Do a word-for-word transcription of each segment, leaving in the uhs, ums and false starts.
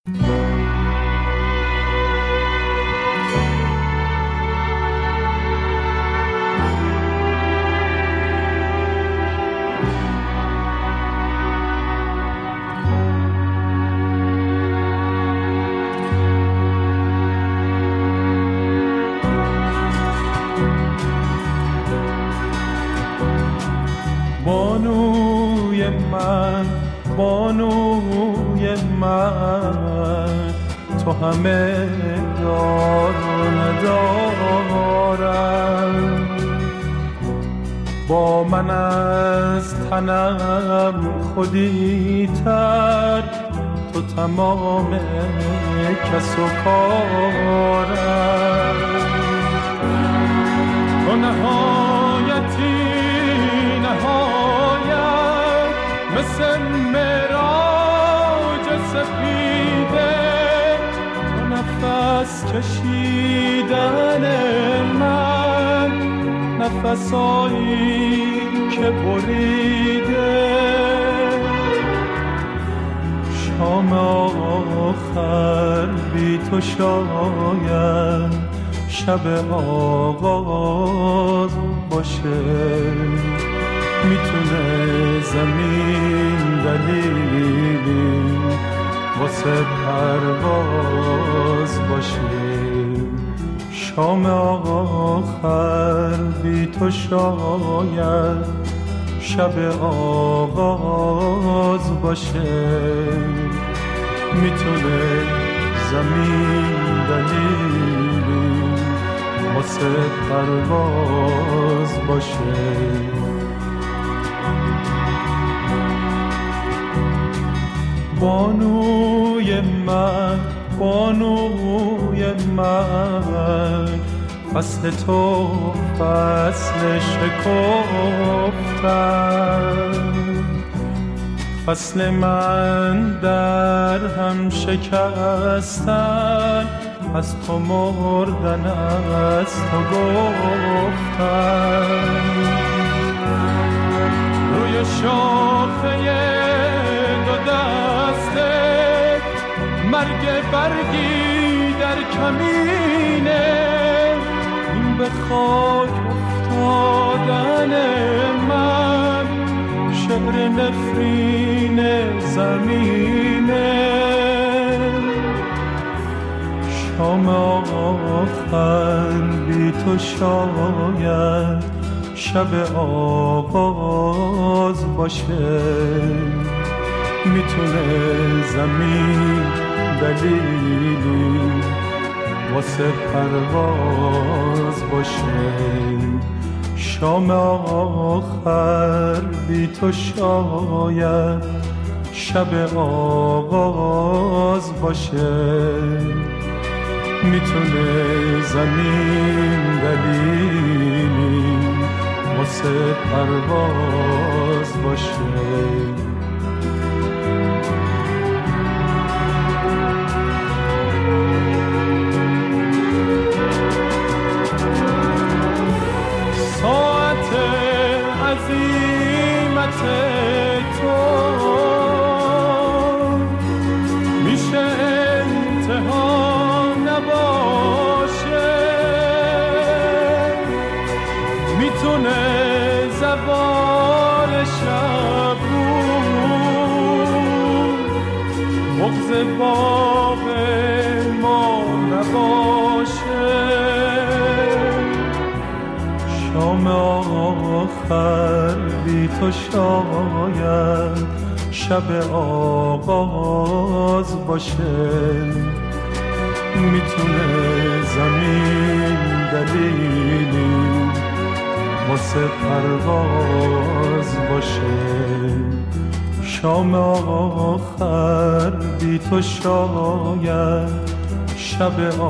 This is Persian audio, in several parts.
بانوی من بانوی من تو همه دار و ندارم، با من از تنم خودی تر تو تمام کس و کارم، تو نهایتی نهایت مثل مراج سپیده، تو نفس کشیدن من نفسایی که بریده، شام آخر بی تو شاید شب آغاز باشه، میتونه زمین دلیلی واسه پرواز باشه، شام آخر بی تو شاید شب آغاز باشه، میتونه زمین دلیلی واسه پرواز باشه. بانوی من بانوی من فصل تو فصل شکفتن، فصل من در هم شکستن، از تو مردن از تو گفتن، روی شاخه دو دسته مرگ برگی در کمینه، این به خاک افتادن من شعر نفرین زمینه، شام آخر بی تو شاید شب آغاز باشه، میتونه زمین دلیلی واسه پرواز باشه، شام آخر بی تو شاید شب آغاز باشه، میتونه زمین دلیلی واسه پرواز باشه. ساعت عظیمت تو میشه انتها نباشه، میتونه زوال شب بود بغض باب ما نباشه، شام آخر بی تو شاید شب آغاز باشه، میتونه زمین دلیلی واسه پرواز باشه، شام آخر بی تو شاید شب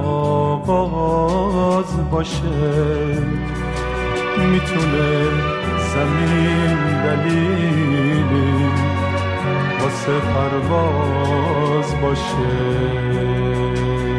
آغاز باشه، میتونه زمین دلیلی واسه پرواز باشه.